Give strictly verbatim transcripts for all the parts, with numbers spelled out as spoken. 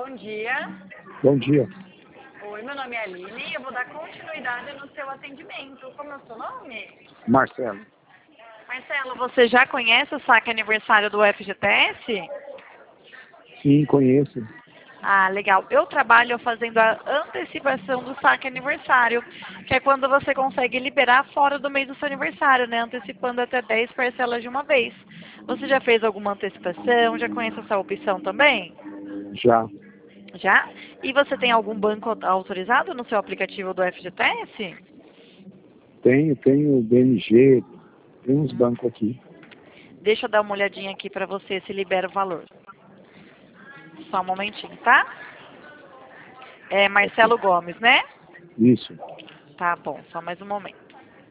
bom dia. Bom dia. Oi, meu nome é Aline e eu vou dar continuidade no seu atendimento. Como é o seu nome? Marcelo. Marcelo, você já conhece o saque aniversário do F G T S? Sim, conheço. Ah, legal. Eu trabalho fazendo a antecipação do saque aniversário, que é quando você consegue liberar fora do mês do seu aniversário, né? Antecipando até dez parcelas de uma vez. Você já fez alguma antecipação? Já conhece essa opção também? Já. Já? E você tem algum banco autorizado no seu aplicativo do F G T S? Tenho, tenho o B M G, tem uns bancos aqui. Deixa eu dar uma olhadinha aqui para você se libera o valor. Só um momentinho, tá? É Marcelo Gomes, né? Isso. Tá bom, só mais um momento.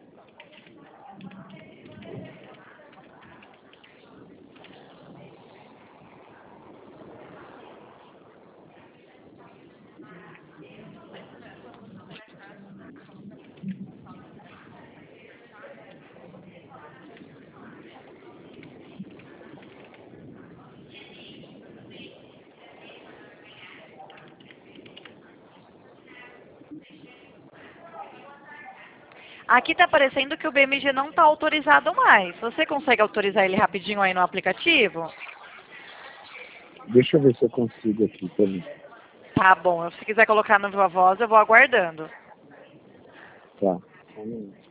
Aqui tá aparecendo que o B M G não tá autorizado mais. Você consegue autorizar ele rapidinho aí no aplicativo? Deixa eu ver se eu consigo aqui também. Tá bom, se quiser colocar no Viva Voz, eu vou aguardando. Tá. Só um minuto.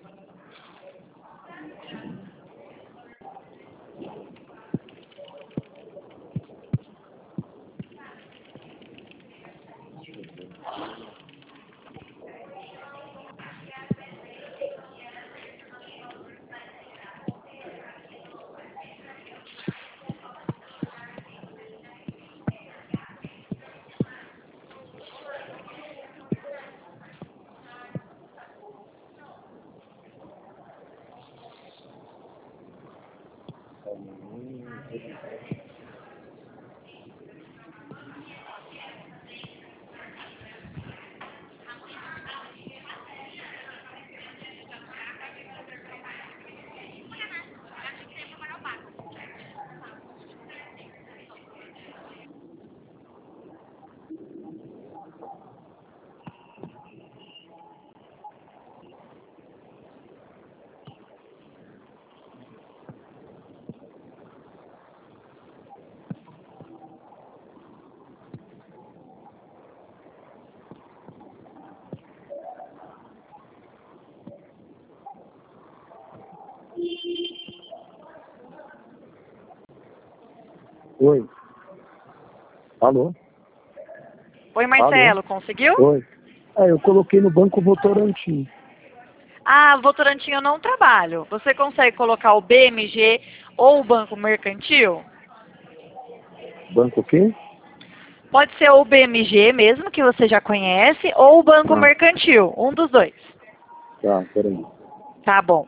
Oi. Alô? Oi, Marcelo, Alô? conseguiu? Oi. É, eu coloquei no Banco Votorantim. Ah, Votorantim eu não trabalho. Você consegue colocar o B M G ou o Banco Mercantil? Banco o quê? Pode ser o B M G mesmo, que você já conhece, ou o Banco Ah, Mercantil, um dos dois. tá, peraí. Tá bom.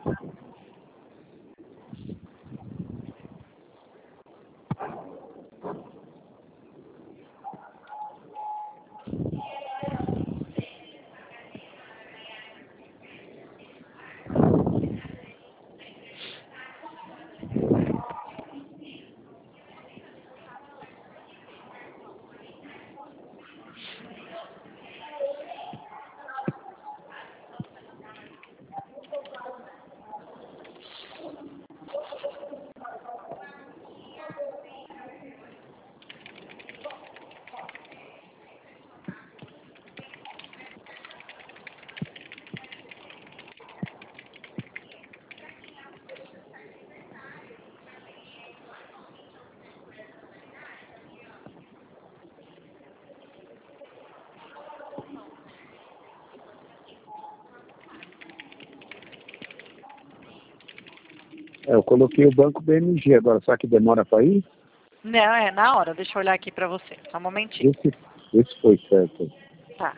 É, eu coloquei o Banco B M G agora, será que demora para ir? Não, é na hora. Deixa eu olhar aqui pra você. Só um momentinho. Esse, esse foi certo. Tá.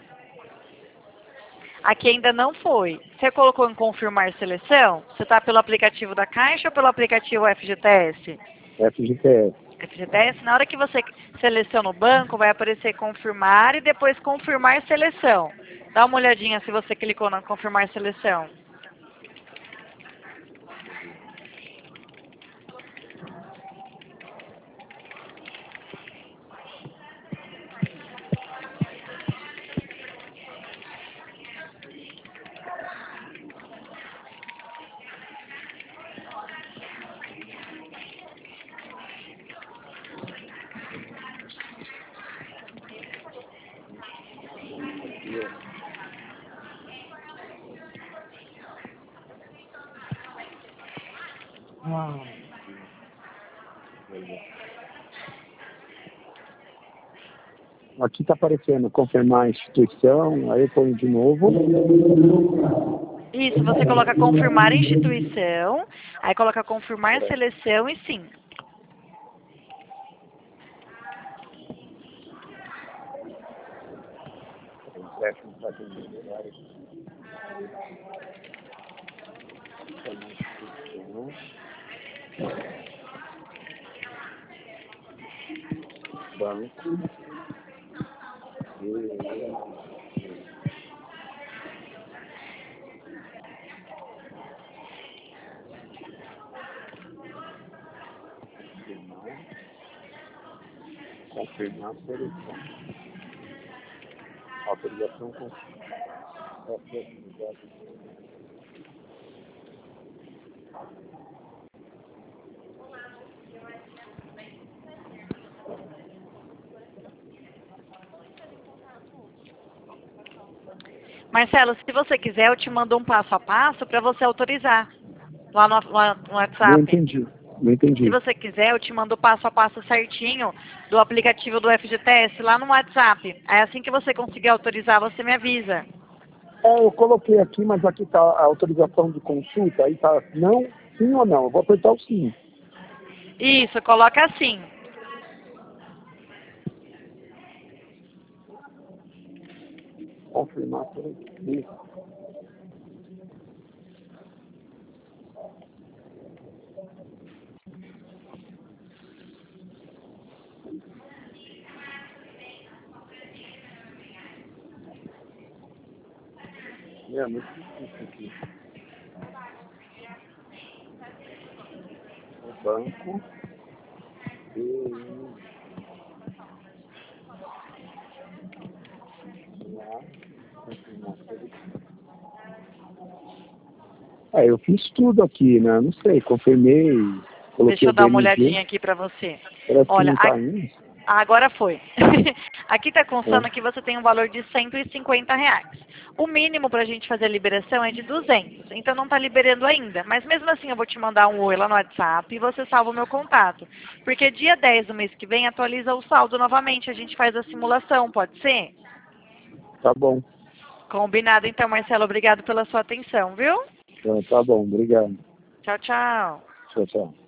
Aqui ainda não foi. Você colocou em confirmar seleção? Você tá pelo aplicativo da Caixa ou pelo aplicativo F G T S? F G T S. F G T S, na hora que você seleciona o banco, vai aparecer confirmar e depois confirmar seleção. Dá uma olhadinha se você clicou na confirmar seleção. Aqui está aparecendo confirmar a instituição, aí eu ponho de novo. Isso, você coloca confirmar a instituição, aí coloca confirmar seleção e sim. Banco. Confirmar a seleção. Autorização com Marcelo, se você quiser, eu te mando um passo a passo para você autorizar lá no, lá no WhatsApp. Não entendi, não entendi. Se você quiser, eu te mando o passo a passo certinho do aplicativo do F G T S lá no WhatsApp. Aí assim que você conseguir autorizar, você me avisa. É, eu coloquei aqui, mas aqui está a autorização de consulta, aí está não, sim ou não. Eu vou apertar o sim. Isso, coloca assim. Confirmar por aqui. É muito difícil aqui. O banco. E... É, eu fiz tudo aqui, né? Não sei, confirmei. Deixa eu dar uma B M G. olhadinha aqui para você. Parece Olha, que não tá a... indo. agora foi. Aqui está constando É. que você tem um valor de cento e cinquenta reais. O mínimo para a gente fazer a liberação é de duzentos. Então não está liberando ainda. Mas mesmo assim eu vou te mandar um oi lá no WhatsApp e você salva o meu contato. Porque dia dez do mês que vem atualiza o saldo novamente. A gente faz a simulação, pode ser? Tá bom. Combinado então, Marcelo. Obrigado pela sua atenção, viu? Tá, tá bom, obrigado. Tchau, tchau. Tchau, tchau.